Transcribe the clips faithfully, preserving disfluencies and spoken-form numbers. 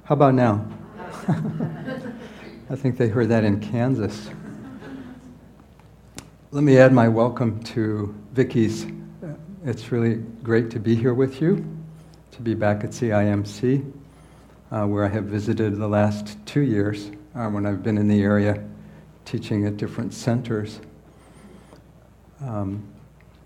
How about now? I think they heard that in Kansas. Let me add my welcome to Vicky's. It's really great to be here with you, to be back at C I M C, uh, where I have visited the last two years uh, when I've been in the area teaching at different centers. Um,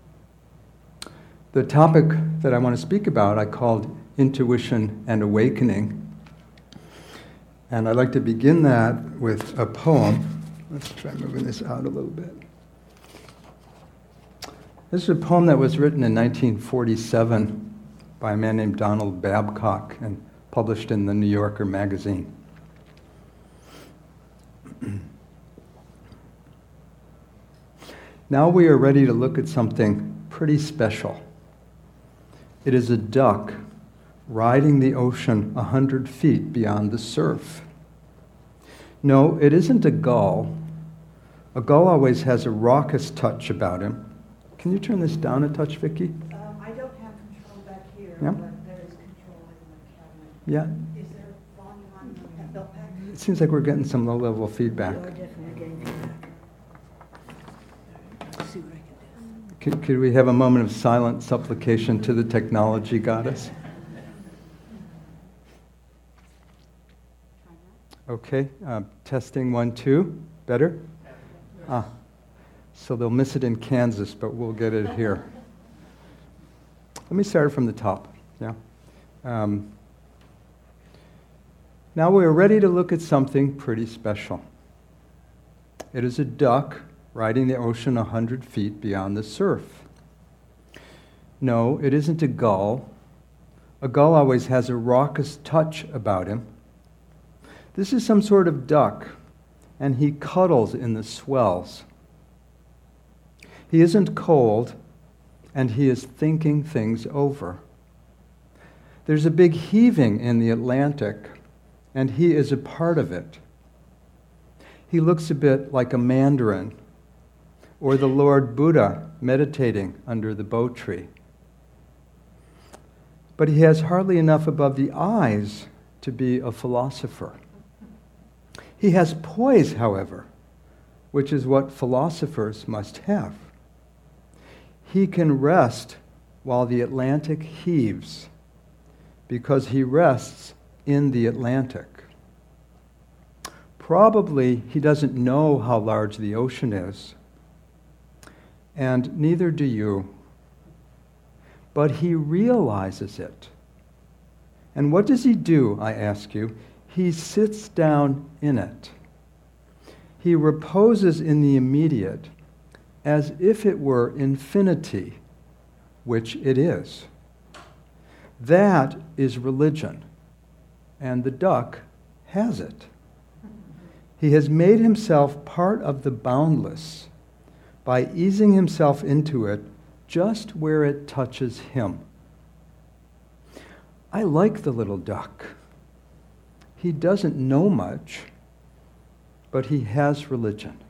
the topic that I want to speak about I called Intuition and Awakening. And I'd like to begin that with a poem. Let's try moving this out a little bit. This is a poem that was written in nineteen forty-seven by a man named Donald Babcock and published in the New Yorker magazine. Now we are ready to look at something pretty special. It is a duck riding the ocean a hundred feet beyond the surf. No, it isn't a gull. A gull always has a raucous touch about him. Can you turn this down a touch, Vicki? Um, I don't have control back here, Yeah. but there is control in the cabinet. Yeah. Is there volume on the belt pack? It seems like we're getting some low-level feedback. We're definitely getting feedback. Let's see what I can do. Could, could we have a moment of silent supplication to the technology goddess? Okay, uh, testing one, two. Better? Ah, so they'll miss it in Kansas, but we'll get it here. Let me start from the top. Yeah. Um, now we are ready to look at something pretty special. It is a duck riding the ocean a hundred feet beyond the surf. No, it isn't a gull. A gull always has a raucous touch about him. This is some sort of duck, and he cuddles in the swells. He isn't cold, and he is thinking things over. There's a big heaving in the Atlantic, and he is a part of it. He looks a bit like a mandarin, or the Lord Buddha meditating under the bo tree. But he has hardly enough above the eyes to be a philosopher. He has poise, however, which is what philosophers must have. He can rest while the Atlantic heaves, because he rests in the Atlantic. Probably he doesn't know how large the ocean is, and neither do you. But he realizes it. And what does he do, I ask you? He sits down in it. He reposes in the immediate as if it were infinity, which it is. That is religion, and the duck has it. He has made himself part of the boundless by easing himself into it just where it touches him. I like the little duck. He doesn't know much, but he has religion.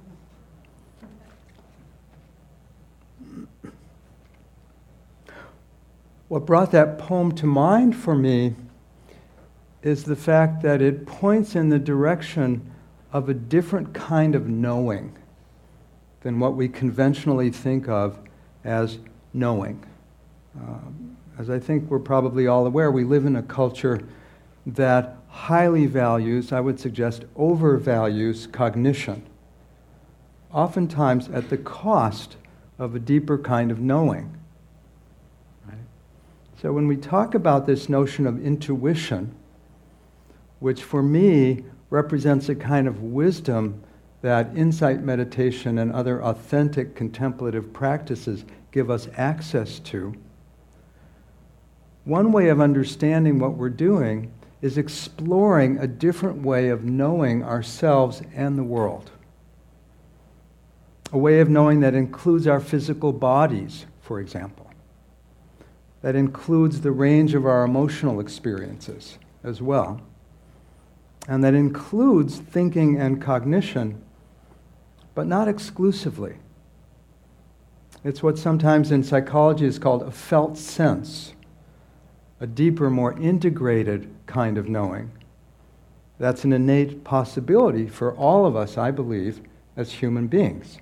What brought that poem to mind for me is the fact that it points in the direction of a different kind of knowing than what we conventionally think of as knowing. Um, as I think we're probably all aware, we live in a culture that highly values, I would suggest overvalues cognition, oftentimes at the cost of a deeper kind of knowing. Right? So when we talk about this notion of intuition, which for me represents a kind of wisdom that insight meditation and other authentic contemplative practices give us access to, one way of understanding what we're doing is exploring a different way of knowing ourselves and the world. A way of knowing that includes our physical bodies, for example. That includes the range of our emotional experiences as well. And that includes thinking and cognition, but not exclusively. It's what sometimes in psychology is called a felt sense, a deeper, more integrated kind of knowing That's an innate possibility for all of us, I believe, as human beings.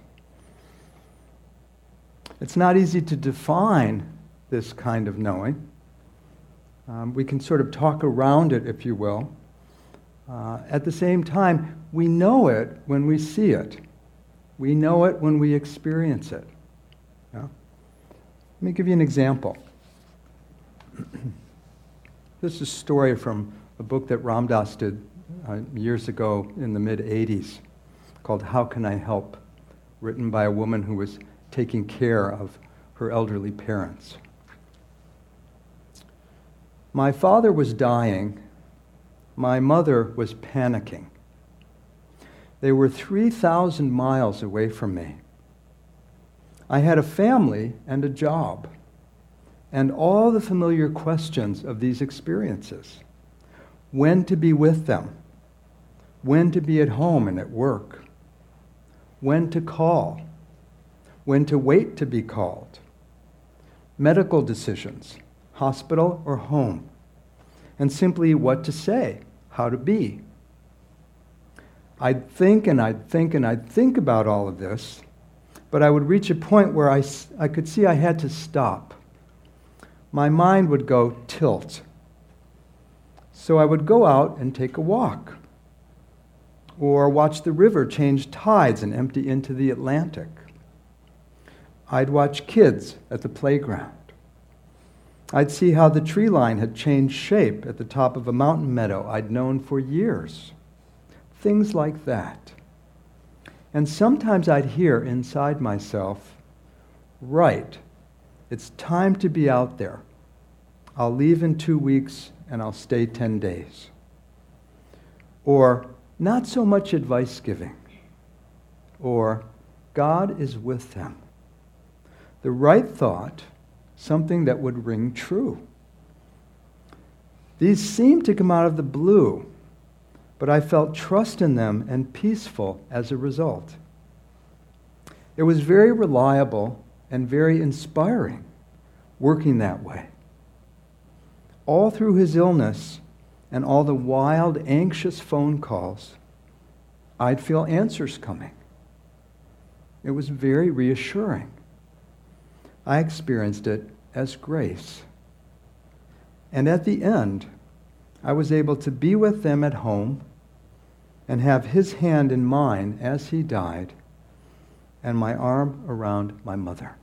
It's not easy to define this kind of knowing. Um, we can sort of talk around it, if you will. Uh, at the same time, we know it when we see it. We know it when we experience it. Yeah? Let me give you an example. This is a story from a book that Ram Dass did uh, years ago in the mid eighties called How Can I Help?, written by a woman who was taking care of her elderly parents. My father was dying. My mother was panicking. They were three thousand miles away from me. I had a family and a job, and all the familiar questions of these experiences. When to be with them, when to be at home and at work, when to call, when to wait to be called, medical decisions, hospital or home, and simply what to say, how to be. I'd think and I'd think and I'd think about all of this, but I would reach a point where I, I could see I had to stop. My mind would go tilt. So I would go out and take a walk, or watch the river change tides and empty into the Atlantic. I'd watch kids at the playground. I'd see how the tree line had changed shape at the top of a mountain meadow I'd known for years. Things like that. And sometimes I'd hear inside myself, right, it's time to be out there. I'll leave in two weeks and I'll stay ten days. Or, not so much advice giving. Or, God is with them. The right thought, something that would ring true. These seemed to come out of the blue, but I felt trust in them and peaceful as a result. It was very reliable and very inspiring, working that way. All through his illness and all the wild, anxious phone calls, I'd feel answers coming. It was very reassuring. I experienced it as grace. And at the end, I was able to be with them at home and have his hand in mine as he died and my arm around my mother.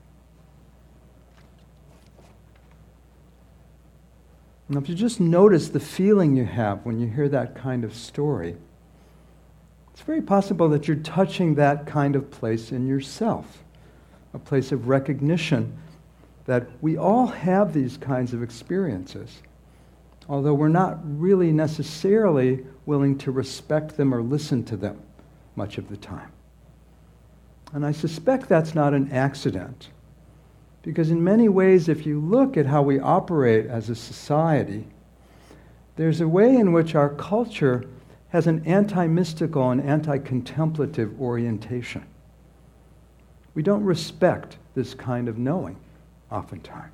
Now, if you just notice the feeling you have when you hear that kind of story, it's very possible that you're touching that kind of place in yourself, a place of recognition that we all have these kinds of experiences, although we're not really necessarily willing to respect them or listen to them much of the time. And I suspect that's not an accident, because in many ways, if you look at how we operate as a society, there's a way in which our culture has an anti-mystical and anti-contemplative orientation. We don't respect this kind of knowing, oftentimes.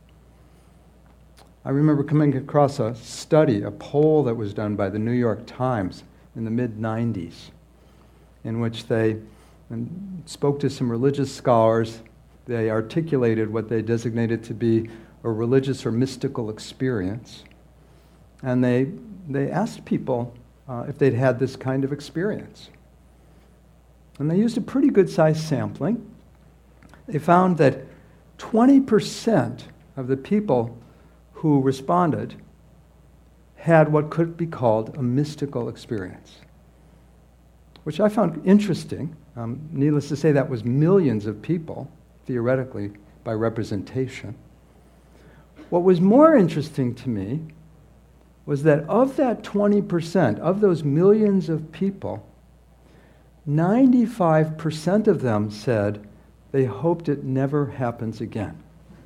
I remember coming across a study, a poll that was done by the New York Times in the mid nineties, in which they spoke to some religious scholars. They articulated what they designated to be a religious or mystical experience. And they, they asked people uh, if they'd had this kind of experience. And they used a pretty good-sized sampling. They found that twenty percent of the people who responded had what could be called a mystical experience, which I found interesting. Um, needless to say, that was millions of people, theoretically, by representation. What was more interesting to me was that of that twenty percent, of those millions of people, ninety-five percent of them said they hoped it never happens again.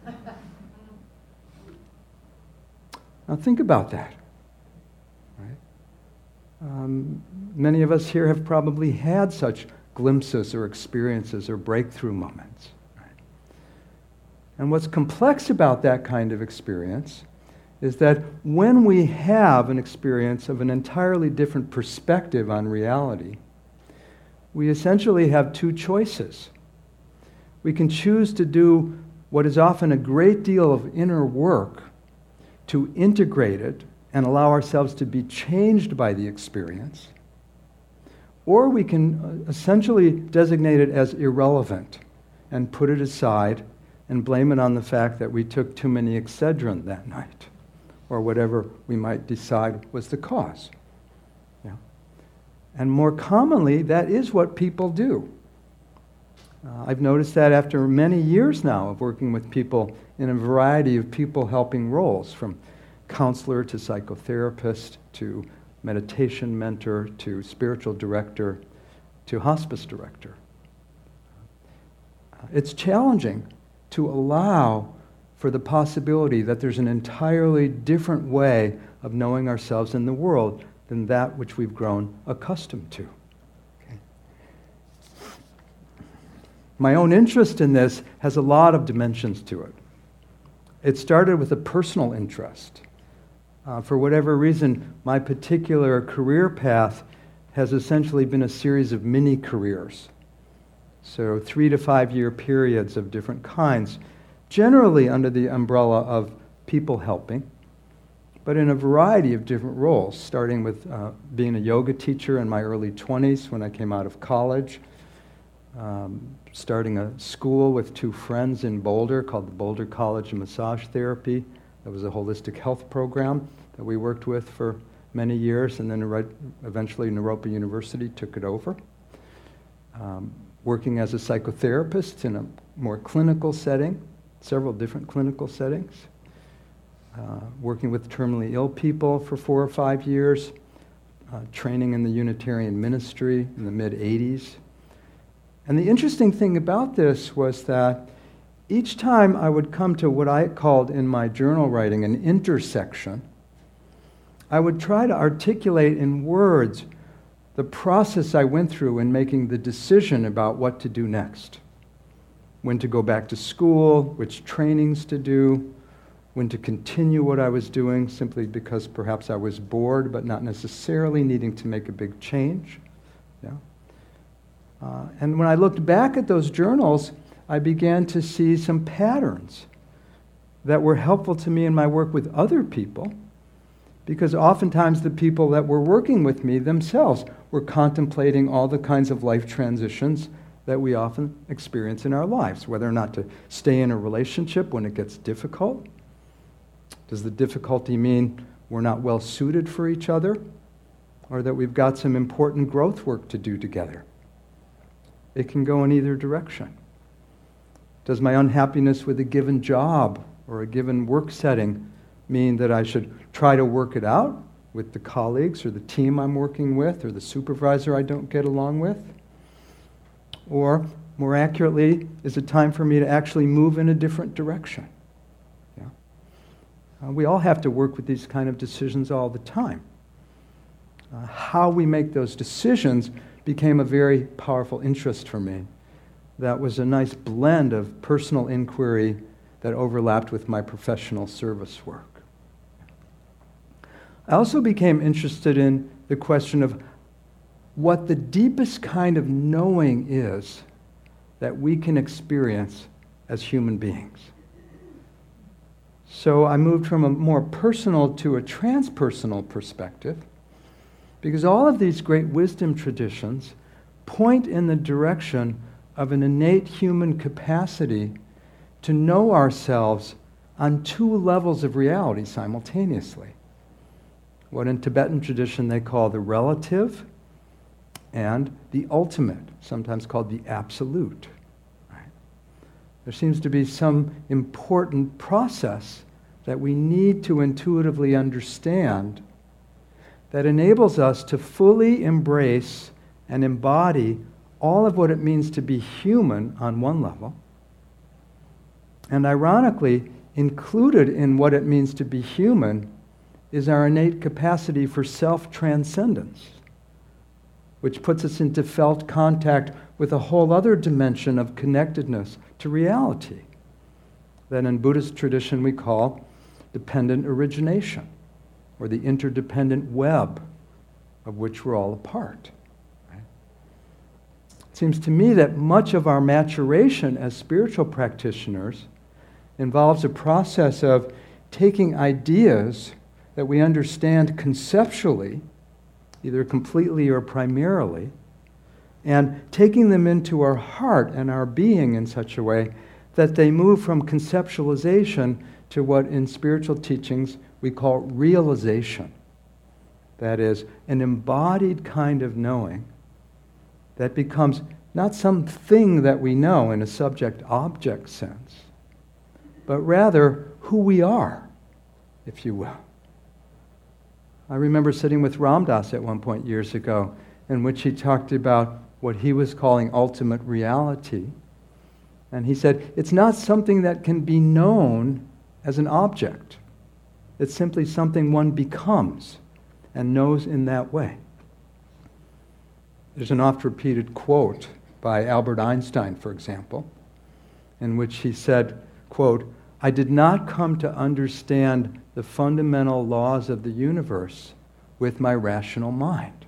Now think about that. Right? Um, many of us here have probably had such glimpses or experiences or breakthrough moments. Right? And what's complex about that kind of experience is that when we have an experience of an entirely different perspective on reality, we essentially have two choices. We can choose to do what is often a great deal of inner work to integrate it and allow ourselves to be changed by the experience, or we can essentially designate it as irrelevant and put it aside and blame it on the fact that we took too many Excedrin that night, or whatever we might decide was the cause. Yeah. And more commonly, that is what people do. Uh, I've noticed that after many years now of working with people in a variety of people-helping roles, from counselor to psychotherapist to meditation mentor to spiritual director to hospice director. Uh, it's challenging to allow for the possibility that there's an entirely different way of knowing ourselves in the world than that which we've grown accustomed to. Okay. My own interest in this has a lot of dimensions to it. It started with a personal interest. Uh, for whatever reason, my particular career path has essentially been a series of mini careers. So three to five year periods of different kinds, generally under the umbrella of people helping, but in a variety of different roles, starting with uh, being a yoga teacher in my early twenties when I came out of college, um, starting a school with two friends in Boulder called the Boulder College of Massage Therapy. That was a holistic health program that we worked with for many years, and then right, eventually Naropa University took it over. Um, working as a psychotherapist in a more clinical setting, several different clinical settings. Uh, working with terminally ill people for four or five years. Uh, training in the Unitarian ministry in the mid eighties. And the interesting thing about this was that each time I would come to what I called in my journal writing an intersection, I would try to articulate in words the process I went through in making the decision about what to do next. When to go back to school, which trainings to do, when to continue what I was doing simply because perhaps I was bored but not necessarily needing to make a big change. Yeah. Uh, and when I looked back at those journals, I began to see some patterns that were helpful to me in my work with other people, because oftentimes the people that were working with me themselves were contemplating all the kinds of life transitions that we often experience in our lives, whether or not to stay in a relationship when it gets difficult. Does the difficulty mean we're not well suited for each other, or that we've got some important growth work to do together? It can go in either direction. Does my unhappiness with a given job or a given work setting mean that I should try to work it out with the colleagues or the team I'm working with or the supervisor I don't get along with? Or, more accurately, is it time for me to actually move in a different direction? Yeah. Uh, we all have to work with these kind of decisions all the time. Uh, how we make those decisions became a very powerful interest for me. That was a nice blend of personal inquiry that overlapped with my professional service work. I also became interested in the question of what the deepest kind of knowing is that we can experience as human beings. So I moved from a more personal to a transpersonal perspective, because all of these great wisdom traditions point in the direction of an innate human capacity to know ourselves on two levels of reality simultaneously. What in Tibetan tradition they call the relative and the ultimate, sometimes called the absolute. Right? There seems to be some important process that we need to intuitively understand that enables us to fully embrace and embody all of what it means to be human on one level, and ironically, included in what it means to be human is our innate capacity for self-transcendence, which puts us into felt contact with a whole other dimension of connectedness to reality that in Buddhist tradition we call dependent origination, or the interdependent web of which we're all a part. Right? It seems to me that much of our maturation as spiritual practitioners involves a process of taking ideas that we understand conceptually, either completely or primarily, and taking them into our heart and our being in such a way that they move from conceptualization to what in spiritual teachings we call realization. That is, an embodied kind of knowing that becomes not something that we know in a subject-object sense, but rather who we are, if you will. I remember sitting with Ram Dass at one point years ago, in which he talked about what he was calling ultimate reality. And he said, it's not something that can be known as an object. It's simply something one becomes and knows in that way. There's an oft-repeated quote by Albert Einstein, for example, in which he said, quote, "I did not come to understand the fundamental laws of the universe with my rational mind."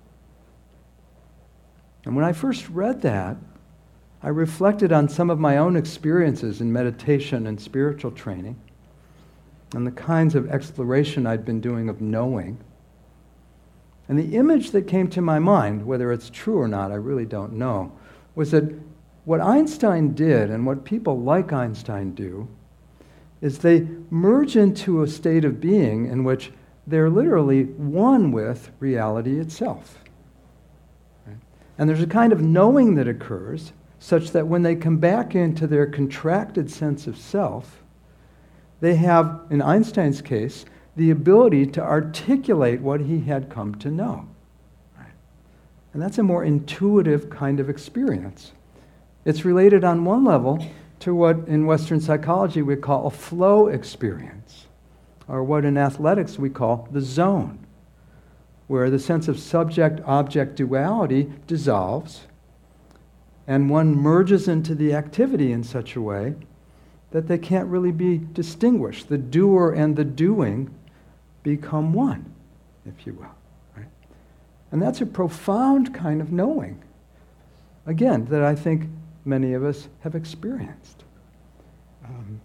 And when I first read that, I reflected on some of my own experiences in meditation and spiritual training, and the kinds of exploration I'd been doing of knowing. And the image that came to my mind, whether it's true or not, I really don't know, was that what Einstein did and what people like Einstein do is they merge into a state of being in which they're literally one with reality itself. Right? And there's a kind of knowing that occurs such that when they come back into their contracted sense of self, they have, in Einstein's case, the ability to articulate what he had come to know. Right? And that's a more intuitive kind of experience. It's related on one level to what in Western psychology we call a flow experience, or what in athletics we call the zone, where the sense of subject-object duality dissolves and one merges into the activity in such a way that they can't really be distinguished. The doer and the doing become one, if you will. Right? And that's a profound kind of knowing, again, that I think many of us have experienced. Um,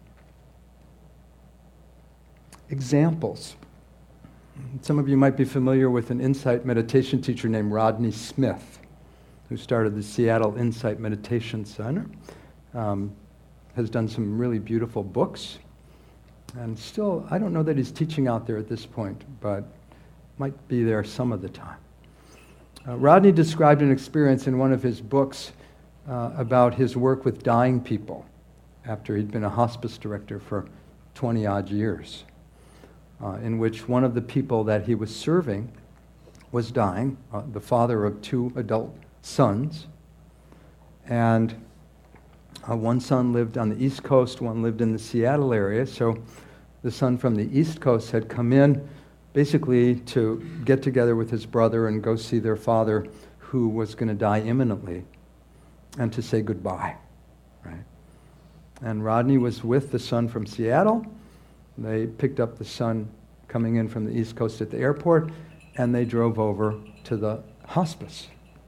examples. Some of you might be familiar with an insight meditation teacher named Rodney Smith, who started the Seattle Insight Meditation Center, um, has done some really beautiful books, and still, I don't know that he's teaching out there at this point, but might be there some of the time. Uh, Rodney described an experience in one of his books uh, about his work with dying people after he'd been a hospice director for twenty-odd years, uh, in which one of the people that he was serving was dying, uh, the father of two adult sons, and uh, one son lived on the East Coast, one lived in the Seattle area, so the son from the East Coast had come in basically to get together with his brother and go see their father, who was going to die imminently, and to say goodbye, right? And Rodney was with the son from Seattle. They picked up the son coming in from the East Coast at the airport, and they drove over to the hospice.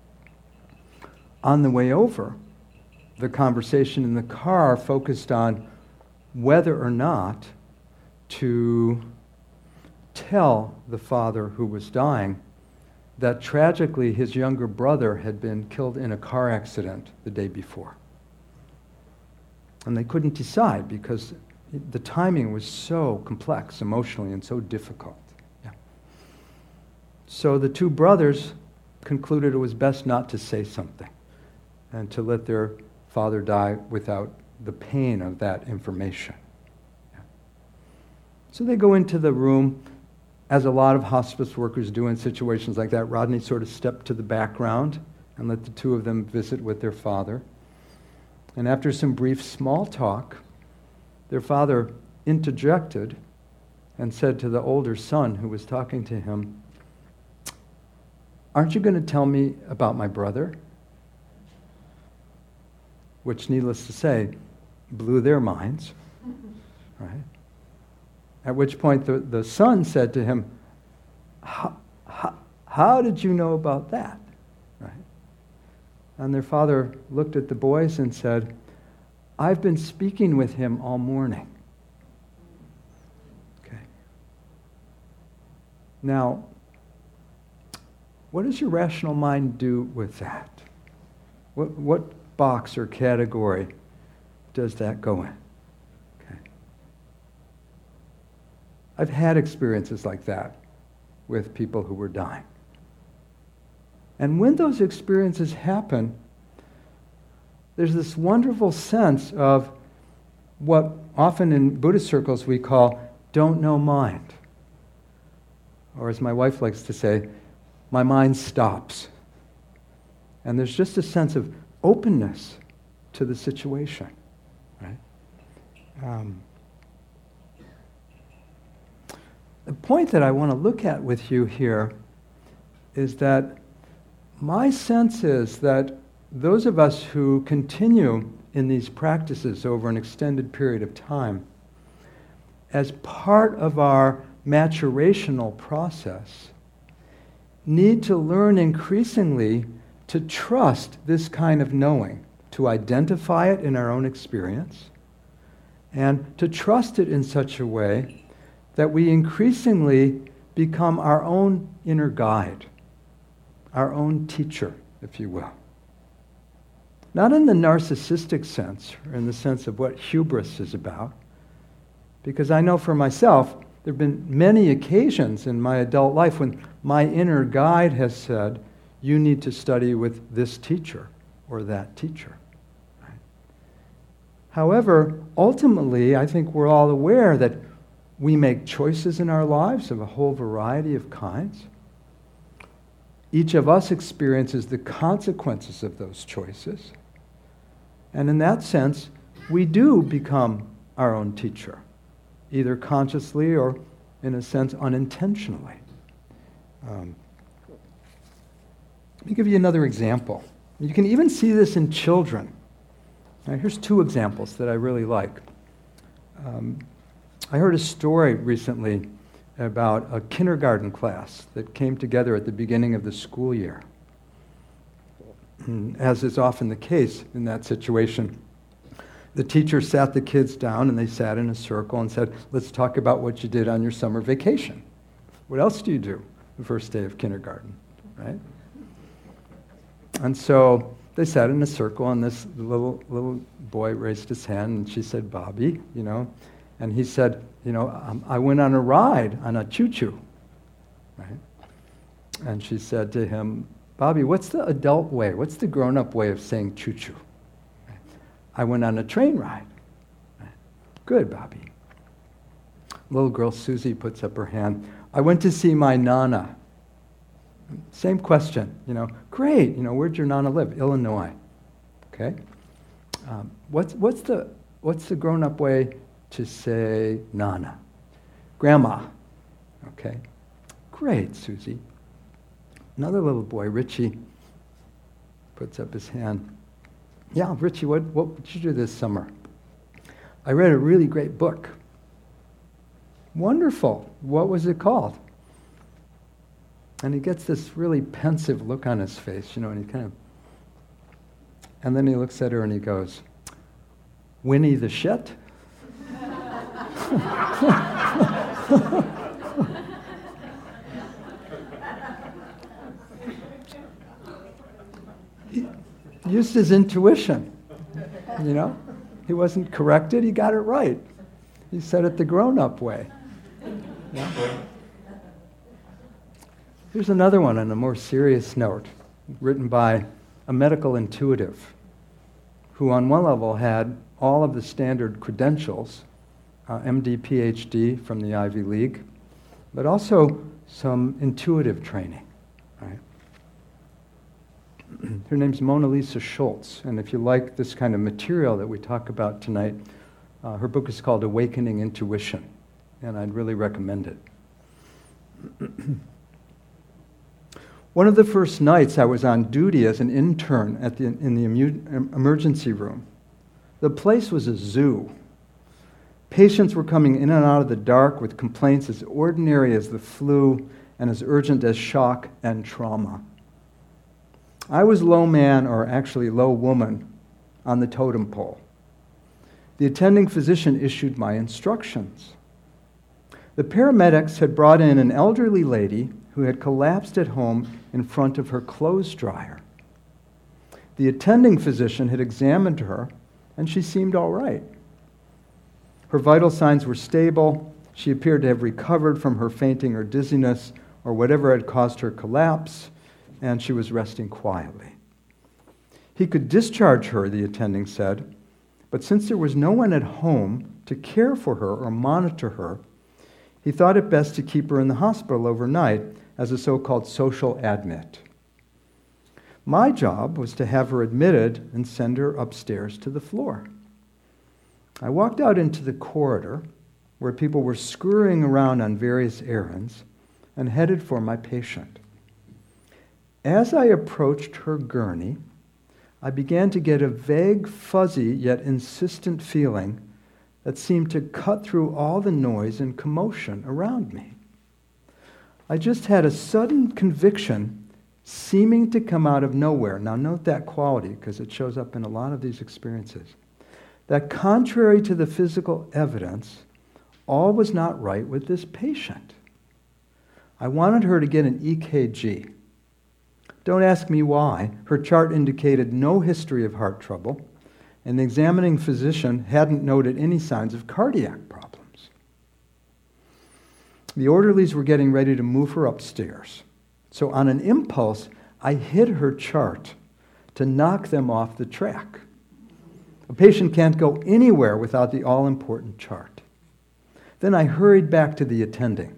On the way over, the conversation in the car focused on whether or not to tell the father who was dying that tragically his younger brother had been killed in a car accident the day before. And they couldn't decide because the timing was so complex emotionally and so difficult. Yeah. So the two brothers concluded it was best not to say something and to let their father die without the pain of that information. Yeah. So they go into the room, as a lot of hospice workers do in situations like that. Rodney sort of stepped to the background and let the two of them visit with their father. And after some brief small talk, their father interjected and said to the older son who was talking to him, "Aren't you going to tell me about my brother?" Which, needless to say, blew their minds, right? At which point the, the son said to him, how, how, how did you know about that? Right? And their father looked at the boys and said, I've been speaking with him all morning. Okay. Now, what does your rational mind do with that? What, what box or category does that go in? Okay. I've had experiences like that with people who were dying. And when those experiences happen, there's this wonderful sense of what often in Buddhist circles we call don't know mind. Or as my wife likes to say, my mind stops. And there's just a sense of openness to the situation, right? Um, the point that I want to look at with you here is that my sense is that those of us who continue in these practices over an extended period of time, as part of our maturational process, need to learn increasingly to trust this kind of knowing, to identify it in our own experience, and to trust it in such a way that we increasingly become our own inner guide, our own teacher, if you will. Not in the narcissistic sense, or in the sense of what hubris is about, because I know for myself, there have been many occasions in my adult life when my inner guide has said, you need to study with this teacher or that teacher. Right? However, ultimately, I think we're all aware that we make choices in our lives of a whole variety of kinds. Each of us experiences the consequences of those choices. And in that sense, we do become our own teacher, either consciously or, in a sense, unintentionally. Um, let me give you another example. You can even see this in children. Now, here's two examples that I really like. Um, I heard a story recently about a kindergarten class that came together at the beginning of the school year. As is often the case in that situation, the teacher sat the kids down and they sat in a circle and said, let's talk about what you did on your summer vacation. What else do you do the first day of kindergarten, right? And so they sat in a circle and this little little boy raised his hand and she said, Bobby, you know, and he said, you know, um, I went on a ride on a choo-choo, right? And she said to him, Bobby, what's the adult way? What's the grown-up way of saying choo-choo? Right? I went on a train ride. Right? Good, Bobby. Little girl Susie puts up her hand. I went to see my Nana. Same question, you know. Great, you know, where'd your Nana live? Illinois. Okay. Um, what's what's the what's the grown-up way to say Nana? Grandma. Okay. Great, Susie. Another little boy, Richie, puts up his hand. Yeah, Richie, what, what did you do this summer? I read a really great book. Wonderful. What was it called? And he gets this really pensive look on his face, you know, and he kind of, and then he looks at her and he goes, Winnie the Shit? He used his intuition, you know? He wasn't corrected, he got it right. He said it the grown-up way. Yeah. Here's another one on a more serious note, written by a medical intuitive who on one level had all of the standard credentials, uh, M D, P H D from the Ivy League, but also some intuitive training. Right? Her name's Mona Lisa Schultz, and if you like this kind of material that we talk about tonight, uh, her book is called Awakening Intuition, and I'd really recommend it. One of the first nights I was on duty as an intern at the, in the emu, emergency room. The place was a zoo. Patients were coming in and out of the dark with complaints as ordinary as the flu and as urgent as shock and trauma. I was low man, or actually low woman, on the totem pole. The attending physician issued my instructions. The paramedics had brought in an elderly lady who had collapsed at home in front of her clothes dryer. The attending physician had examined her, and she seemed all right. Her vital signs were stable. She appeared to have recovered from her fainting or dizziness or whatever had caused her collapse, and she was resting quietly. He could discharge her, the attending said, but since there was no one at home to care for her or monitor her, he thought it best to keep her in the hospital overnight as a so-called social admit. My job was to have her admitted and send her upstairs to the floor. I walked out into the corridor where people were scurrying around on various errands and headed for my patient. As I approached her gurney, I began to get a vague, fuzzy, yet insistent feeling that seemed to cut through all the noise and commotion around me. I just had a sudden conviction seeming to come out of nowhere. Now note that quality, because it shows up in a lot of these experiences. That contrary to the physical evidence, all was not right with this patient. I wanted her to get an E K G. Don't ask me why. Her chart indicated no history of heart trouble, and the examining physician hadn't noted any signs of cardiac problems. The orderlies were getting ready to move her upstairs. So on an impulse, I hid her chart to knock them off the track. A patient can't go anywhere without the all-important chart. Then I hurried back to the attending.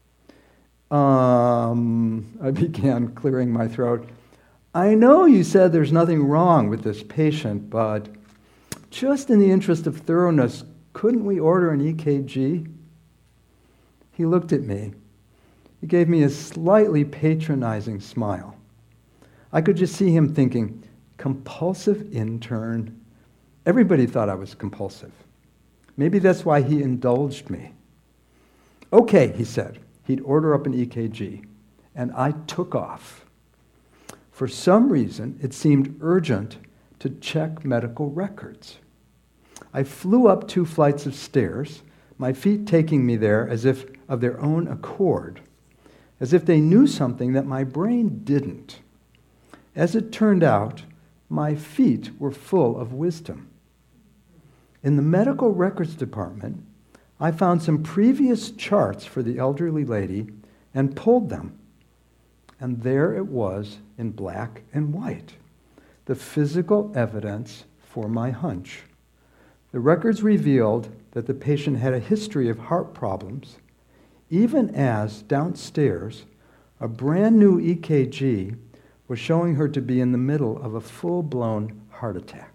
Um, I began clearing my throat. I know you said there's nothing wrong with this patient, but just in the interest of thoroughness, couldn't we order an E K G? He looked at me. He gave me a slightly patronizing smile. I could just see him thinking, compulsive intern. Everybody thought I was compulsive. Maybe that's why he indulged me. Okay, he said. He'd order up an E K G, and I took off. For some reason, it seemed urgent to check medical records. I flew up two flights of stairs, my feet taking me there as if of their own accord, as if they knew something that my brain didn't. As it turned out, my feet were full of wisdom. In the medical records department, I found some previous charts for the elderly lady and pulled them. And there it was in black and white, the physical evidence for my hunch. The records revealed that the patient had a history of heart problems, even as downstairs, a brand new E K G was showing her to be in the middle of a full-blown heart attack.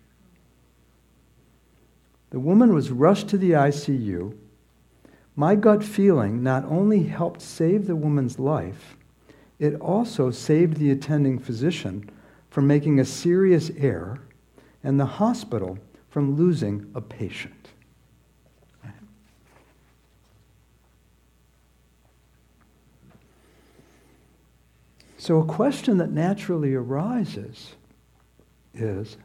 The woman was rushed to the I C U. My gut feeling not only helped save the woman's life, it also saved the attending physician from making a serious error and the hospital from losing a patient. So a question that naturally arises is,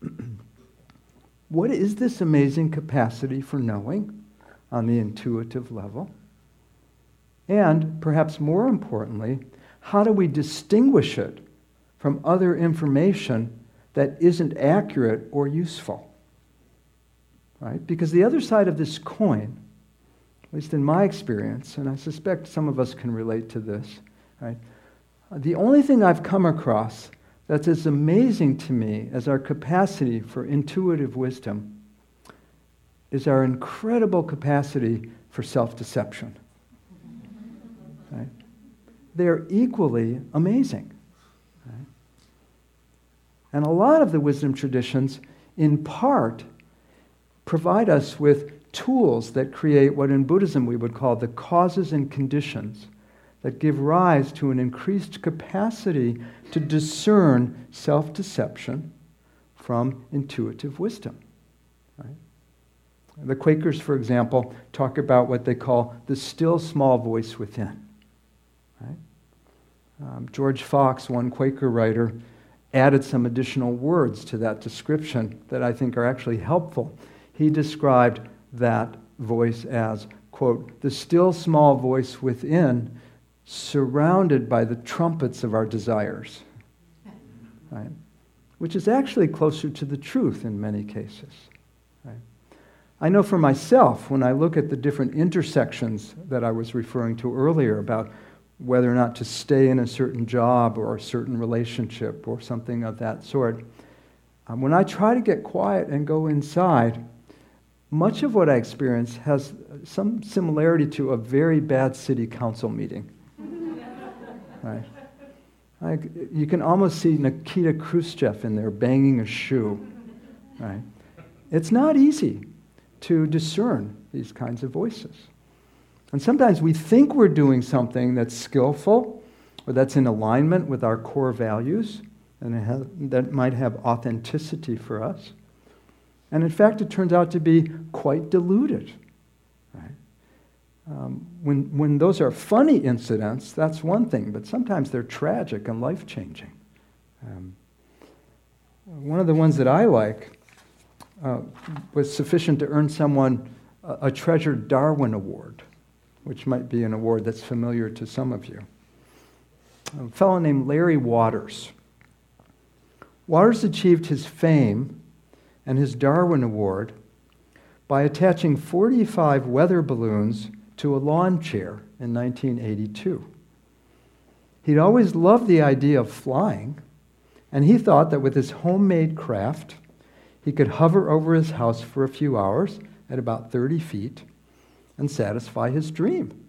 what is this amazing capacity for knowing on the intuitive level? And perhaps more importantly, how do we distinguish it from other information that isn't accurate or useful? Right? Because the other side of this coin, at least in my experience, and I suspect some of us can relate to this, right? The only thing I've come across that's as amazing to me as our capacity for intuitive wisdom is our incredible capacity for self-deception. Right? They're equally amazing. Right? And a lot of the wisdom traditions, in part, provide us with tools that create what in Buddhism we would call the causes and conditions that give rise to an increased capacity to discern self-deception from intuitive wisdom. Right? The Quakers, for example, talk about what they call the still small voice within. Right? Um, George Fox, one Quaker writer, added some additional words to that description that I think are actually helpful. He described that voice as, quote, the still small voice within, surrounded by the trumpets of our desires. Right? Which is actually closer to the truth in many cases. Right? I know for myself, when I look at the different intersections that I was referring to earlier about whether or not to stay in a certain job or a certain relationship or something of that sort, um, when I try to get quiet and go inside, much of what I experience has some similarity to a very bad city council meeting. Right? I, you can almost see Nikita Khrushchev in there banging a shoe. Right? It's not easy to discern these kinds of voices. And sometimes we think we're doing something that's skillful or that's in alignment with our core values and it has, that might have authenticity for us. And in fact, it turns out to be quite diluted. Right? Um, when, when those are funny incidents, that's one thing, but sometimes they're tragic and life-changing. Um, one of the ones that I like uh, was sufficient to earn someone a, a Treasured Darwin Award, which might be an award that's familiar to some of you. A fellow named Larry Waters. Waters achieved his fame and his Darwin Award by attaching forty-five weather balloons to a lawn chair in nineteen eighty-two. He'd always loved the idea of flying, and he thought that with his homemade craft, he could hover over his house for a few hours at about thirty feet and satisfy his dream.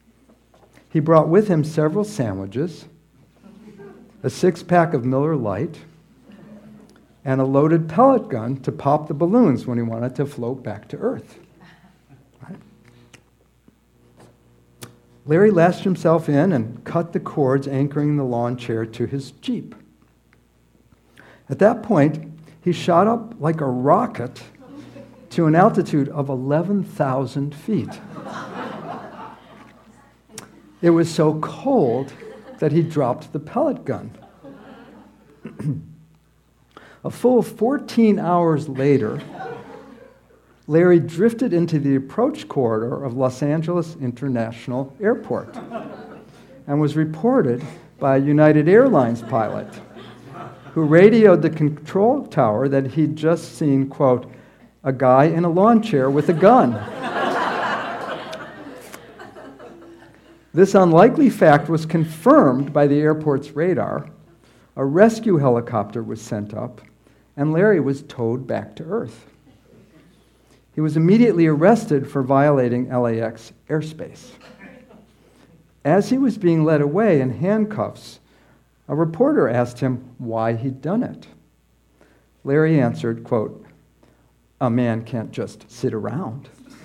He brought with him several sandwiches, a six-pack of Miller Lite, and a loaded pellet gun to pop the balloons when he wanted to float back to Earth. Right? Larry lashed himself in and cut the cords anchoring the lawn chair to his Jeep. At that point, he shot up like a rocket to an altitude of eleven thousand feet. It was so cold that he dropped the pellet gun. A full fourteen hours later, Larry drifted into the approach corridor of Los Angeles International Airport and was reported by a United Airlines pilot who radioed the control tower that he'd just seen, quote, a guy in a lawn chair with a gun. This unlikely fact was confirmed by the airport's radar. A rescue helicopter was sent up, and Larry was towed back to Earth. He was immediately arrested for violating L A X airspace. As he was being led away in handcuffs, a reporter asked him why he'd done it. Larry answered, quote, a man can't just sit around.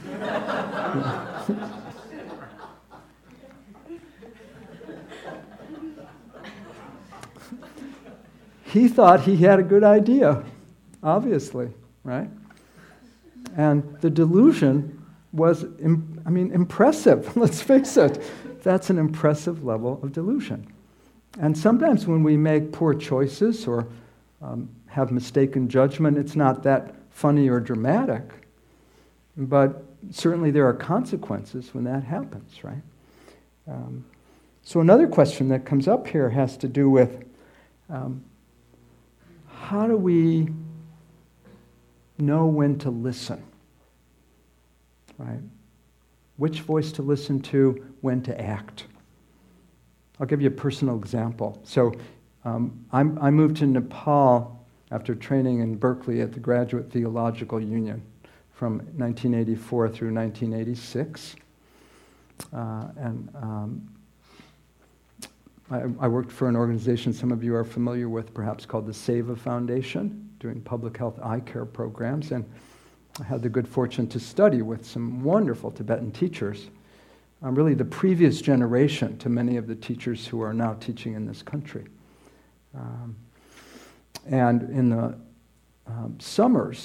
He thought he had a good idea, obviously, right? And the delusion was, I mean, impressive. Let's face it. That's an impressive level of delusion. And sometimes when we make poor choices or um, have mistaken judgment, it's not that funny or dramatic. But certainly there are consequences when that happens, right? Um, so another question that comes up here has to do with um, how do we know when to listen, right? Which voice to listen to, when to act. I'll give you a personal example. So um, I'm, I moved to Nepal after training in Berkeley at the Graduate Theological Union from nineteen eighty-four through nineteen eighty-six. Uh, and um, I, I worked for an organization some of you are familiar with, perhaps called the Seva Foundation, doing public health eye care programs. And I had the good fortune to study with some wonderful Tibetan teachers, um, really the previous generation to many of the teachers who are now teaching in this country. Um, and in the um, summers,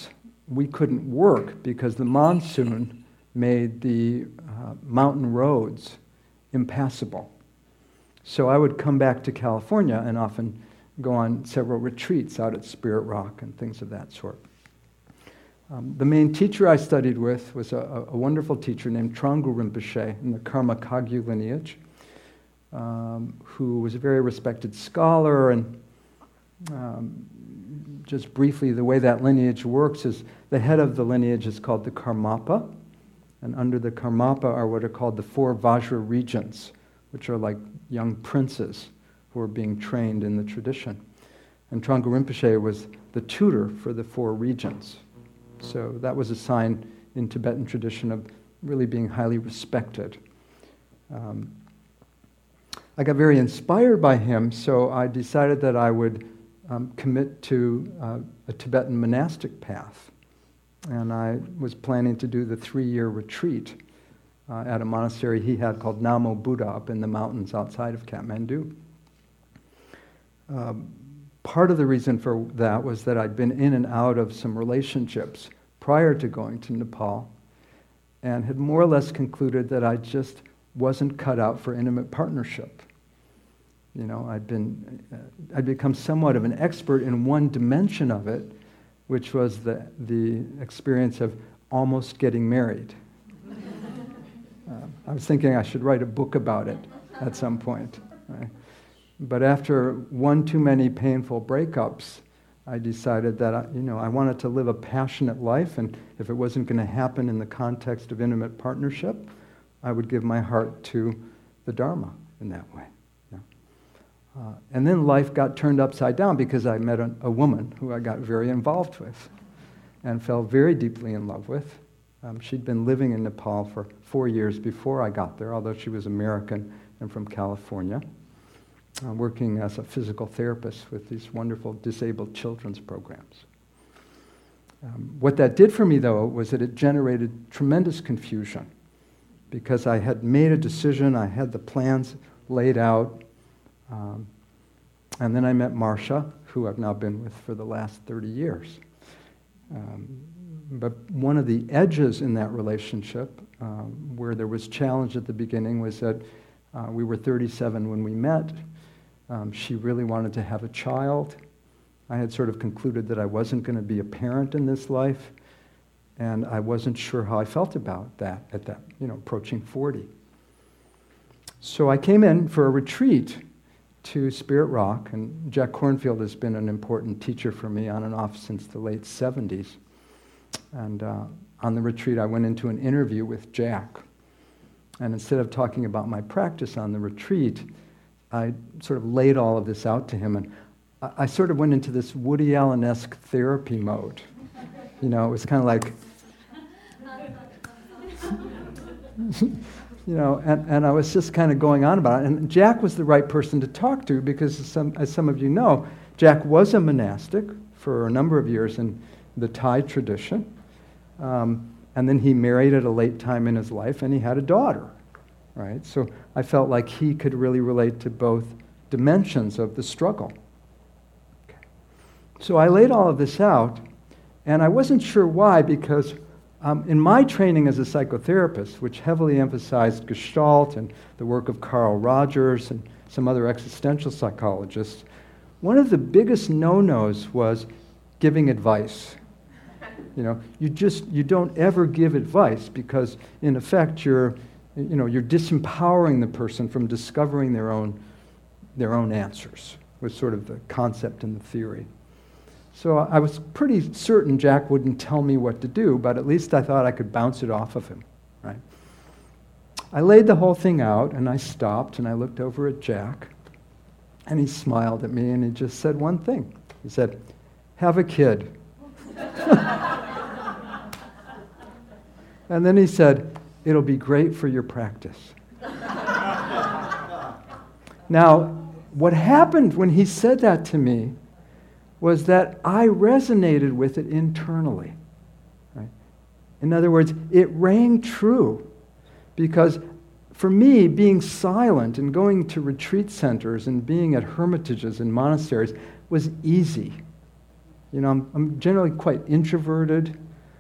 we couldn't work because the monsoon made the uh, mountain roads impassable. So I would come back to California and often go on several retreats out at Spirit Rock and things of that sort. Um, the main teacher I studied with was a, a wonderful teacher named Trungpa Rinpoche in the Karma Kagyu lineage, um, who was a very respected scholar. And um, just briefly, the way that lineage works is the head of the lineage is called the Karmapa, and under the Karmapa are what are called the four Vajra regents, which are like young princes who are being trained in the tradition. And Trungpa Rinpoche was the tutor for the four regents. So that was a sign in Tibetan tradition of really being highly respected. Um, I got very inspired by him, so I decided that I would um, commit to uh, a Tibetan monastic path. And I was planning to do the three-year retreat uh, at a monastery he had called Namo Buddha up in the mountains outside of Kathmandu. Um, Part of the reason for that was that I'd been in and out of some relationships prior to going to Nepal and had more or less concluded that I just wasn't cut out for intimate partnership. You know, I'd been, uh, I'd become somewhat of an expert in one dimension of it, which was the, the experience of almost getting married. uh, I was thinking I should write a book about it at some point, right? But after one too many painful breakups, I decided that I, you know, I wanted to live a passionate life, and if it wasn't going to happen in the context of intimate partnership, I would give my heart to the Dharma in that way. Yeah. Uh, and then life got turned upside down because I met a, a woman who I got very involved with and fell very deeply in love with. Um, she'd been living in Nepal for four years before I got there, although she was American and from California. Uh, working as a physical therapist with these wonderful disabled children's programs. Um, what that did for me, though, was that it generated tremendous confusion because I had made a decision, I had the plans laid out, um, and then I met Marcia, who I've now been with for the last thirty years. Um, but one of the edges in that relationship, um, where there was challenge at the beginning, was that uh, we were thirty-seven when we met. Um, she really wanted to have a child. I had sort of concluded that I wasn't going to be a parent in this life, and I wasn't sure how I felt about that at that, you know, approaching forty. So I came in for a retreat to Spirit Rock, and Jack Kornfield has been an important teacher for me on and off since the late seventies. And uh, on the retreat, I went into an interview with Jack. And instead of talking about my practice on the retreat, I sort of laid all of this out to him, and I, I sort of went into this Woody Allen-esque therapy mode. You know, it was kind of like, you know, and, and I was just kind of going on about it. And Jack was the right person to talk to because, as some, as some of you know, Jack was a monastic for a number of years in the Thai tradition. Um, and then he married at a late time in his life, and he had a daughter. Right? So I felt like he could really relate to both dimensions of the struggle. Okay. So I laid all of this out, and I wasn't sure why, because um, in my training as a psychotherapist, which heavily emphasized Gestalt and the work of Carl Rogers and some other existential psychologists, one of the biggest no-nos was giving advice. You know, you just, you don't ever give advice because, in effect, you're You know, you're disempowering the person from discovering their own, their own answers, was sort of the concept and the theory. So I was pretty certain Jack wouldn't tell me what to do, but at least I thought I could bounce it off of him, right? I laid the whole thing out, and I stopped, and I looked over at Jack, and he smiled at me, and he just said one thing. He said, "Have a kid." And then he said, "It'll be great for your practice." Now, what happened when he said that to me was that I resonated with it internally. Right? In other words, it rang true because for me, being silent and going to retreat centers and being at hermitages and monasteries was easy. You know, I'm, I'm generally quite introverted.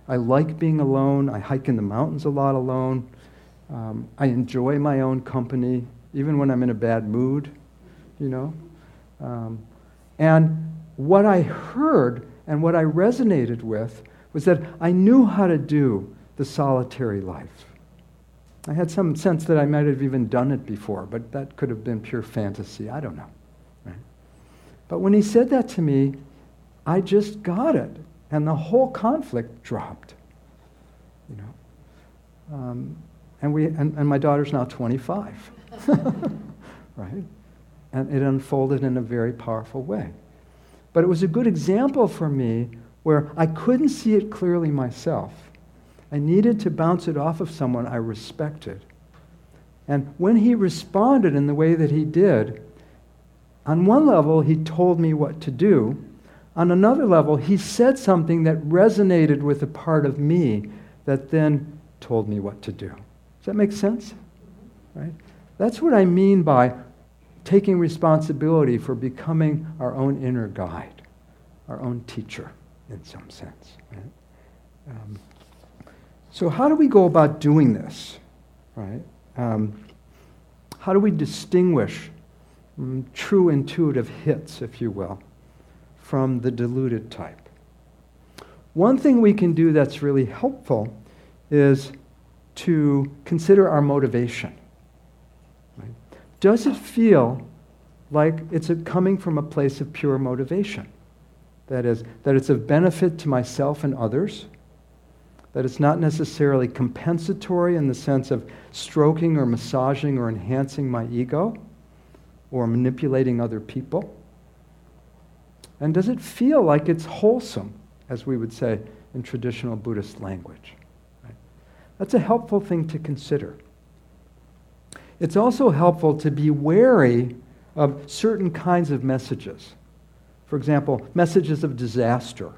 I like being alone. I hike in the mountains a lot alone. Um, I enjoy my own company, even when I'm in a bad mood, you know. Um, and what I heard and what I resonated with was that I knew how to do the solitary life. I had some sense that I might have even done it before, but that could have been pure fantasy. I don't know. Right? But when he said that to me, I just got it, and the whole conflict dropped. You know, um, and we and, and my daughter's now twenty-five, right? And it unfolded in a very powerful way. But it was a good example for me where I couldn't see it clearly myself. I needed to bounce it off of someone I respected. And when he responded in the way that he did, on one level, he told me what to do. On another level, he said something that resonated with a part of me that then told me what to do. Does that make sense? Right? That's what I mean by taking responsibility for becoming our own inner guide, our own teacher, in some sense. Right? Um, so how do we go about doing this? Right? Um, how do we distinguish um, true intuitive hits, if you will, from the diluted type? One thing we can do that's really helpful is to consider our motivation. Right? Does it feel like it's a, coming from a place of pure motivation? That is, that it's of benefit to myself and others, that it's not necessarily compensatory in the sense of stroking or massaging or enhancing my ego or manipulating other people? And does it feel like it's wholesome, as we would say in traditional Buddhist language? Right? That's a helpful thing to consider. It's also helpful to be wary of certain kinds of messages. For example, messages of disaster,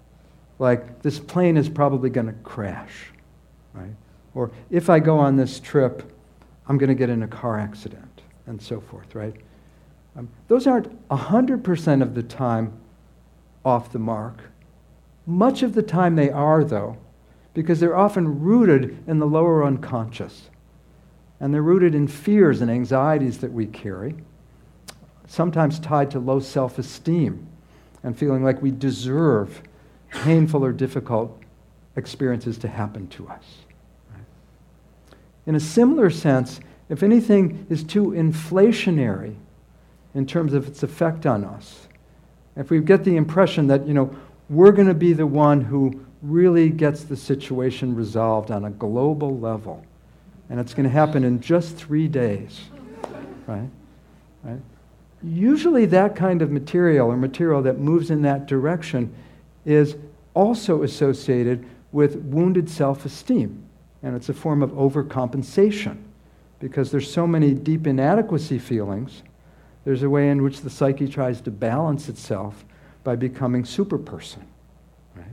like this plane is probably going to crash, right? Or if I go on this trip, I'm going to get in a car accident, and so forth, right? Um, those aren't one hundred percent of the time off the mark. Much of the time they are, though, because they're often rooted in the lower unconscious. And they're rooted in fears and anxieties that we carry, sometimes tied to low self-esteem and feeling like we deserve painful or difficult experiences to happen to us. Right? In a similar sense, if anything is too inflationary in terms of its effect on us, if we get the impression that, you know, we're going to be the one who really gets the situation resolved on a global level, and it's going to happen in just three days, right? Right? Usually that kind of material or material that moves in that direction is also associated with wounded self-esteem, and it's a form of overcompensation because there's so many deep inadequacy feelings. There's a way in which the psyche tries to balance itself by becoming superperson. Right?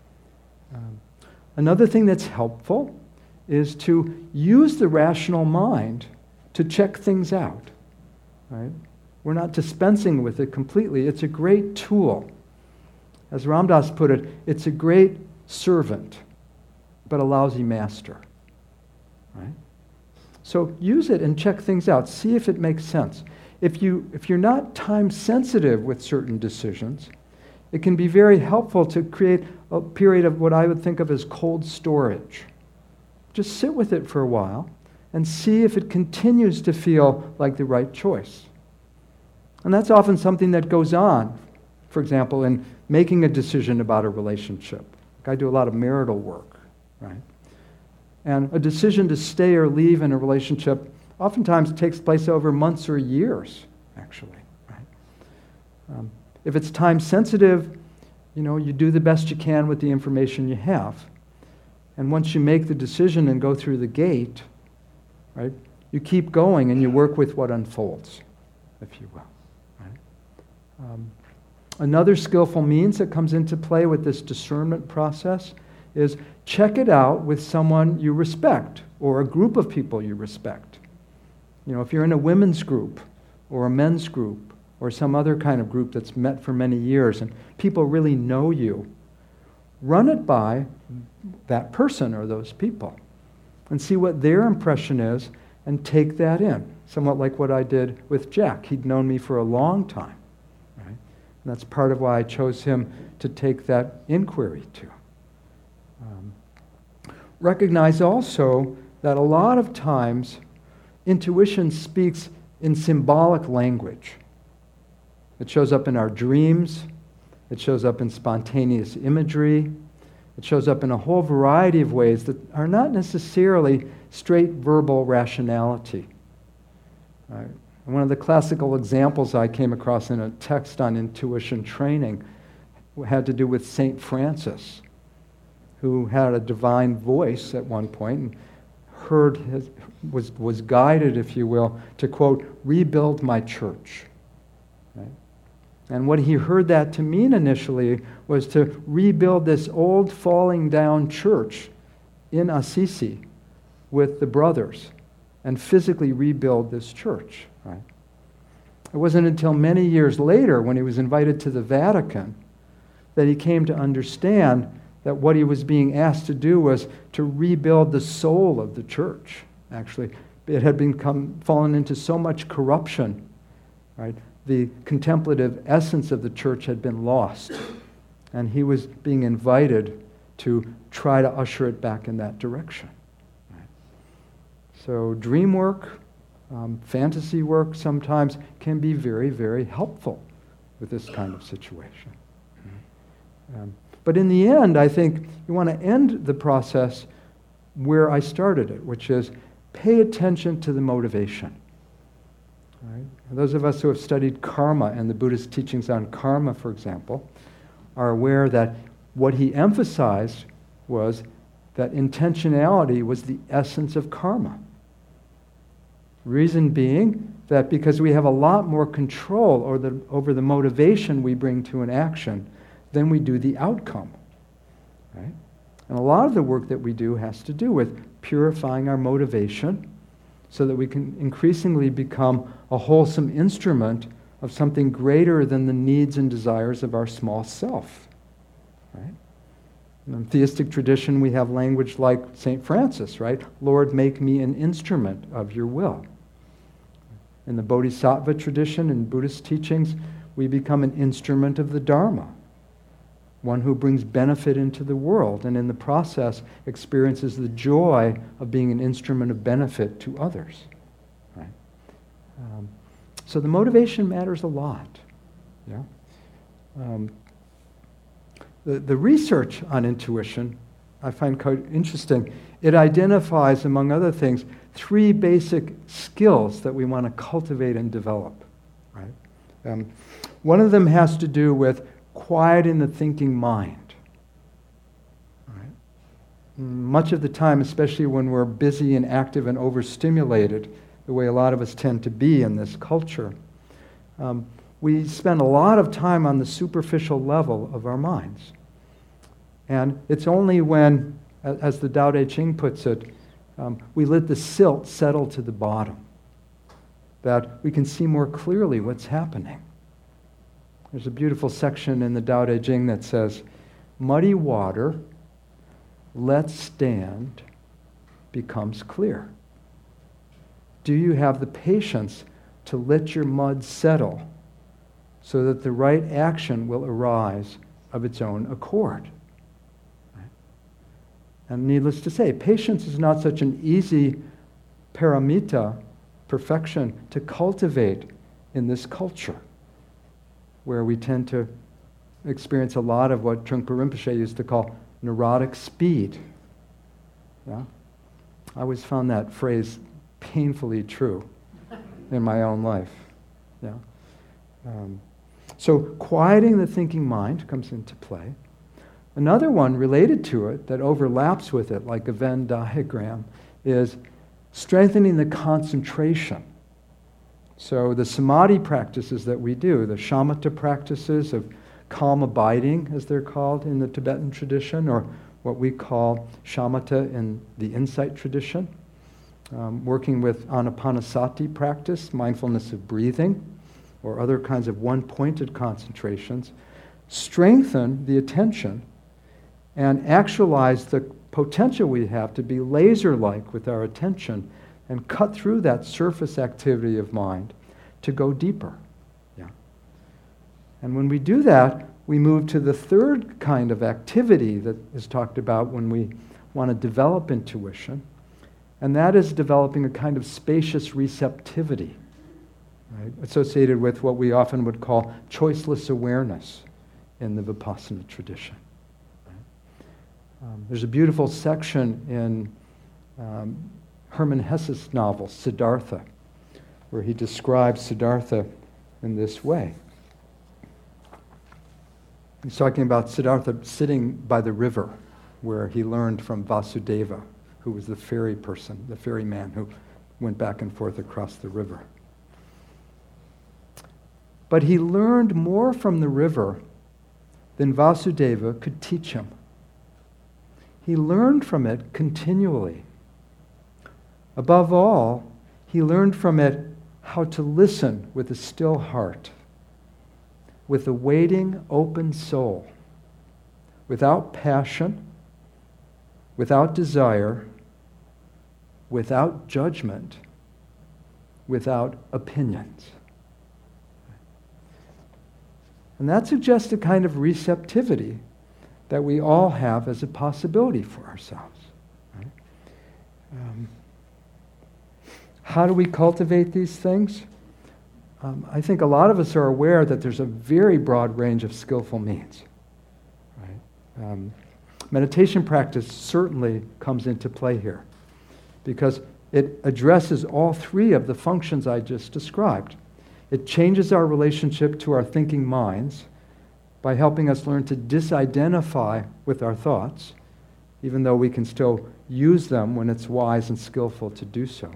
Um, another thing that's helpful is to use the rational mind to check things out. Right? We're not dispensing with it completely. It's a great tool. As Ram Dass put it, it's a great servant, but a lousy master. Right? So use it and check things out. See if it makes sense. If, you, if you're not time sensitive with certain decisions, it can be very helpful to create a period of what I would think of as cold storage. Just sit with it for a while and see if it continues to feel like the right choice. And that's often something that goes on, for example, in making a decision about a relationship. Like I do a lot of marital work, right? And a decision to stay or leave in a relationship oftentimes takes place over months or years, actually, right? Um, if it's time sensitive, you know, you do the best you can with the information you have. And once you make the decision and go through the gate, right, you keep going and you work with what unfolds, if you will. Right? Um, another skillful means that comes into play with this discernment process is check it out with someone you respect or a group of people you respect. You know, if you're in a women's group or a men's group or some other kind of group that's met for many years and people really know you, run it by that person or those people and see what their impression is and take that in. Somewhat like what I did with Jack. He'd known me for a long time, right? And that's part of why I chose him to take that inquiry to. Um, recognize also that a lot of times intuition speaks in symbolic language. It shows up in our dreams. It shows up in spontaneous imagery. It shows up in a whole variety of ways that are not necessarily straight verbal rationality. Right? One of the classical examples I came across in a text on intuition training had to do with Saint Francis, who had a divine voice at one point and heard his, was, was guided, if you will, to, quote, rebuild my church. Right? And what he heard that to mean initially was to rebuild this old falling down church in Assisi with the brothers and physically rebuild this church. Right? It wasn't until many years later, when he was invited to the Vatican, that he came to understand that what he was being asked to do was to rebuild the soul of the church. Actually, it had become fallen into so much corruption, right? The contemplative essence of the church had been lost, and he was being invited to try to usher it back in that direction. Right? So dream work, um, fantasy work sometimes can be very, very helpful with this kind of situation. Um, but in the end, I think you want to end the process where I started it, which is pay attention to the motivation. Right? Those of us who have studied karma and the Buddhist teachings on karma, for example, are aware that what he emphasized was that intentionality was the essence of karma. Reason being that because we have a lot more control over the, over the motivation we bring to an action than we do the outcome. Right? And a lot of the work that we do has to do with purifying our motivation so that we can increasingly become a wholesome instrument of something greater than the needs and desires of our small self. Right? In the theistic tradition, we have language like Saint Francis, right? Lord, make me an instrument of your will. In the Bodhisattva tradition, in Buddhist teachings, we become an instrument of the Dharma, one who brings benefit into the world, and in the process experiences the joy of being an instrument of benefit to others. Right? Um, so the motivation matters a lot. Yeah. Um, the the research on intuition I find quite interesting. It identifies, among other things, three basic skills that we want to cultivate and develop. Right? Um, one of them has to do with quieting the thinking mind. Right? Much of the time, especially when we're busy and active and overstimulated, the way a lot of us tend to be in this culture, um, we spend a lot of time on the superficial level of our minds. And it's only when, as the Tao Te Ching puts it, um, we let the silt settle to the bottom that we can see more clearly what's happening. There's a beautiful section in the Tao Te Ching that says, muddy water, let stand, becomes clear. Do you have the patience to let your mud settle so that the right action will arise of its own accord? Right? And needless to say, patience is not such an easy paramita, perfection, to cultivate in this culture, where we tend to experience a lot of what Trungpa Rinpoche used to call neurotic speed. Yeah? I always found that phrase painfully true in my own life. Yeah? Um, so quieting the thinking mind comes into play. Another one related to it that overlaps with it, like a Venn diagram, is strengthening the concentration. So the samadhi practices that we do, the shamatha practices of calm abiding, as they're called in the Tibetan tradition, or what we call shamatha in the insight tradition, um, working with anapanasati practice, mindfulness of breathing, or other kinds of one-pointed concentrations, strengthen the attention and actualize the potential we have to be laser-like with our attention and cut through that surface activity of mind to go deeper. Yeah. And when we do that, we move to the third kind of activity that is talked about when we want to develop intuition, and that is developing a kind of spacious receptivity, right, associated with what we often would call choiceless awareness in the Vipassana tradition. Right? Um, there's a beautiful section in um, Hermann Hesse's novel, Siddhartha, where he describes Siddhartha in this way. He's talking about Siddhartha sitting by the river where he learned from Vasudeva, who was the ferry person, the ferry man who went back and forth across the river. But he learned more from the river than Vasudeva could teach him. He learned from it continually. Above all, he learned from it how to listen with a still heart, with a waiting, open soul, without passion, without desire, without judgment, without opinions. And that suggests a kind of receptivity that we all have as a possibility for ourselves. Right? Um, how do we cultivate these things? Um, I think a lot of us are aware that there's a very broad range of skillful means. Right? Um, meditation practice certainly comes into play here because it addresses all three of the functions I just described. It changes our relationship to our thinking minds by helping us learn to disidentify with our thoughts, even though we can still use them when it's wise and skillful to do so.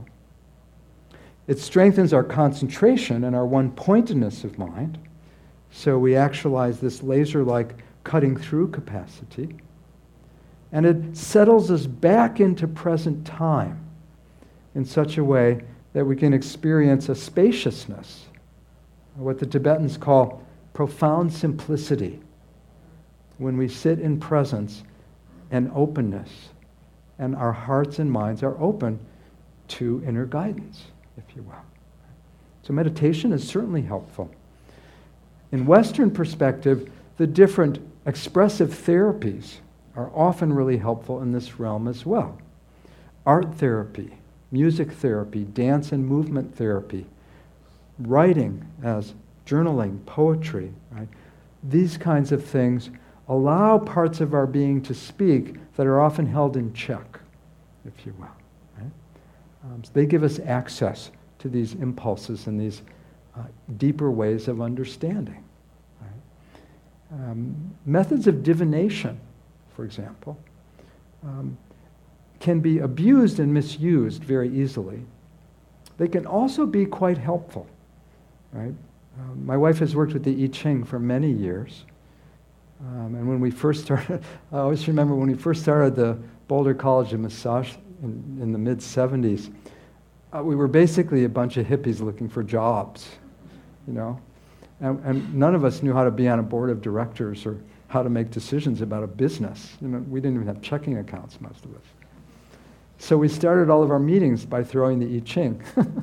It strengthens our concentration and our one-pointedness of mind, so we actualize this laser-like cutting-through capacity. And it settles us back into present time in such a way that we can experience a spaciousness, what the Tibetans call profound simplicity, when we sit in presence and openness, and our hearts and minds are open to inner guidance, if you will. So meditation is certainly helpful. In Western perspective, the different expressive therapies are often really helpful in this realm as well. Art therapy, music therapy, dance and movement therapy, writing as journaling, poetry, right? These kinds of things allow parts of our being to speak that are often held in check, if you will. Right? Um, so they give us access to these impulses and these uh, deeper ways of understanding. Right? Um, methods of divination, for example, um, can be abused and misused very easily. They can also be quite helpful. Right? Um, my wife has worked with the I Ching for many years. Um, and when we first started, I always remember when we first started the Boulder College of Massage in, in the mid seventies, uh, we were basically a bunch of hippies looking for jobs, you know? And, and none of us knew how to be on a board of directors or how to make decisions about a business. You know, we didn't even have checking accounts, most of us. So we started all of our meetings by throwing the I Ching.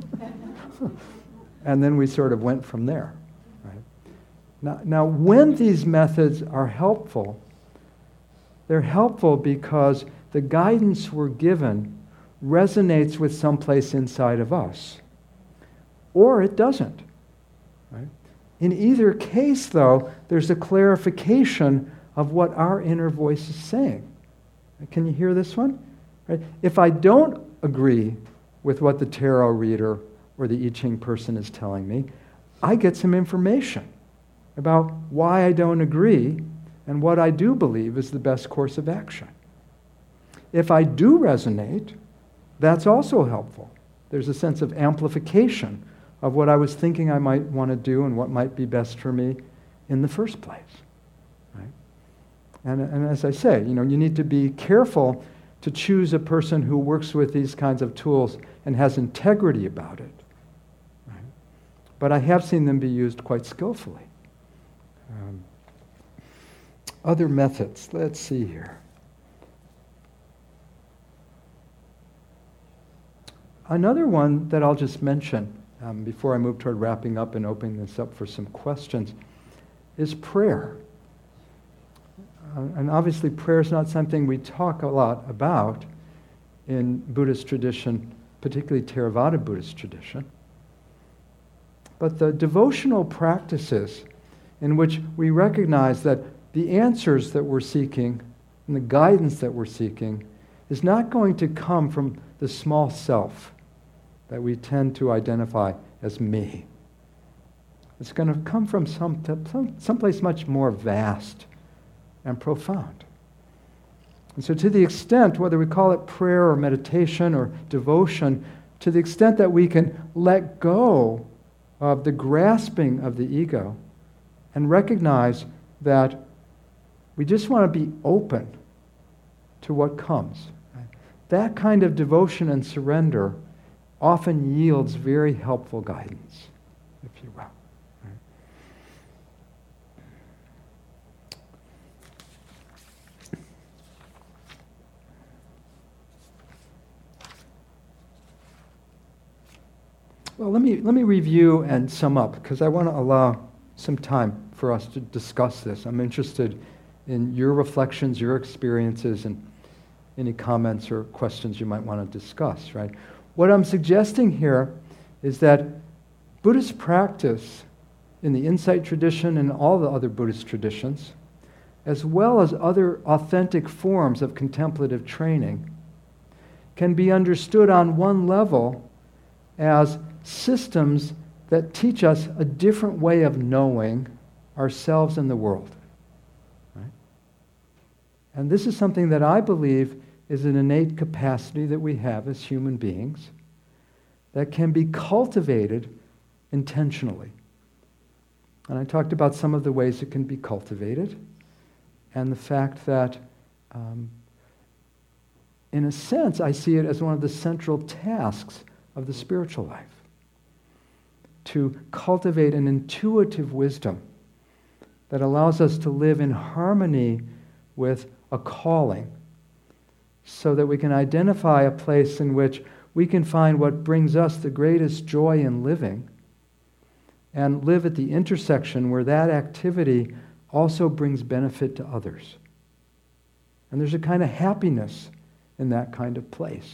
And then we sort of went from there. Right? Now, now, when these methods are helpful, they're helpful because the guidance we're given resonates with someplace inside of us. Or it doesn't. Right? In either case, though, there's a clarification of what our inner voice is saying. Can you hear this one? Right? If I don't agree with what the tarot reader or the I Ching person is telling me, I get some information about why I don't agree and what I do believe is the best course of action. If I do resonate, that's also helpful. There's a sense of amplification of what I was thinking I might want to do and what might be best for me in the first place. Right? And, and as I say, you know, you need to be careful to choose a person who works with these kinds of tools and has integrity about it. Right? But I have seen them be used quite skillfully. Um, other methods, let's see here. Another one that I'll just mention um, before I move toward wrapping up and opening this up for some questions is prayer. Uh, and obviously prayer is not something we talk a lot about in Buddhist tradition, particularly Theravada Buddhist tradition. But the devotional practices in which we recognize that the answers that we're seeking and the guidance that we're seeking is not going to come from the small self that we tend to identify as me. It's going to come from some, some someplace much more vast and profound. And so to the extent, whether we call it prayer or meditation or devotion, to the extent that we can let go of the grasping of the ego and recognize that we just want to be open to what comes. That kind of devotion and surrender often yields very helpful guidance, if you will. Well, let me let me review and sum up, because I want to allow some time for us to discuss this. I'm interested in your reflections, your experiences, and any comments or questions you might want to discuss, right? What I'm suggesting here is that Buddhist practice in the Insight tradition and all the other Buddhist traditions, as well as other authentic forms of contemplative training, can be understood on one level as systems that teach us a different way of knowing ourselves and the world. Right? And this is something that I believe is an innate capacity that we have as human beings that can be cultivated intentionally. And I talked about some of the ways it can be cultivated, and the fact that, um, in a sense, I see it as one of the central tasks of the spiritual life, to cultivate an intuitive wisdom that allows us to live in harmony with a calling, so that we can identify a place in which we can find what brings us the greatest joy in living, and live at the intersection where that activity also brings benefit to others. And there's a kind of happiness in that kind of place.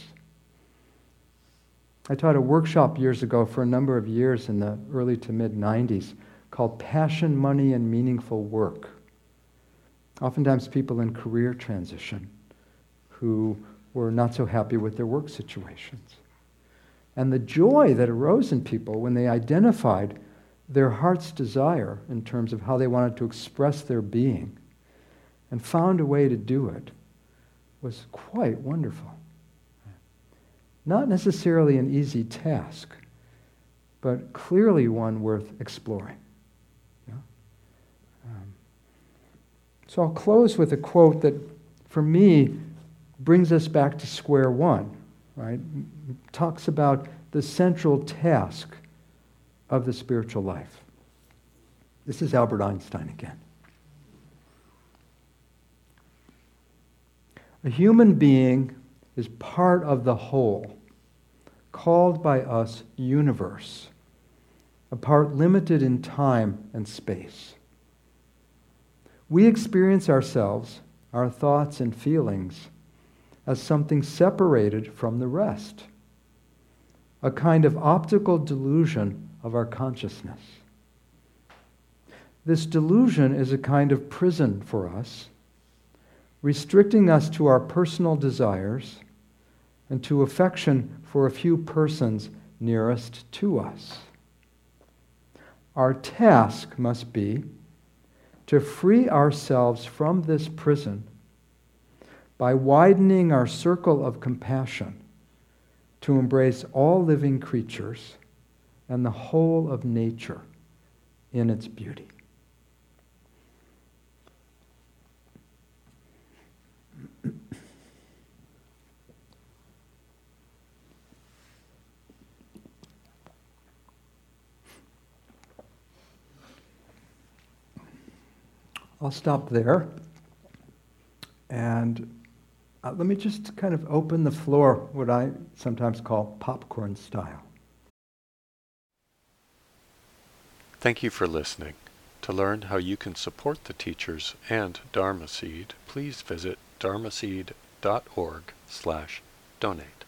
I taught a workshop years ago for a number of years in the early to mid nineties called Passion, Money, and Meaningful Work. Oftentimes people in career transition who were not so happy with their work situations. And the joy that arose in people when they identified their heart's desire in terms of how they wanted to express their being and found a way to do it was quite wonderful. Not necessarily an easy task, but clearly one worth exploring. Yeah? Um, so I'll close with a quote that, for me, brings us back to square one, right? Talks about the central task of the spiritual life. This is Albert Einstein again. A human being is part of the whole, called by us universe, a part limited in time and space. We experience ourselves, our thoughts and feelings, as something separated from the rest, a kind of optical delusion of our consciousness. This delusion is a kind of prison for us, restricting us to our personal desires and to affection for a few persons nearest to us. Our task must be to free ourselves from this prison by widening our circle of compassion to embrace all living creatures and the whole of nature in its beauty. I'll stop there and Uh, let me just kind of open the floor, what I sometimes call popcorn style. Thank you for listening. To learn how you can support the teachers and Dharma Seed, please visit dharmaseed dot org slash donate.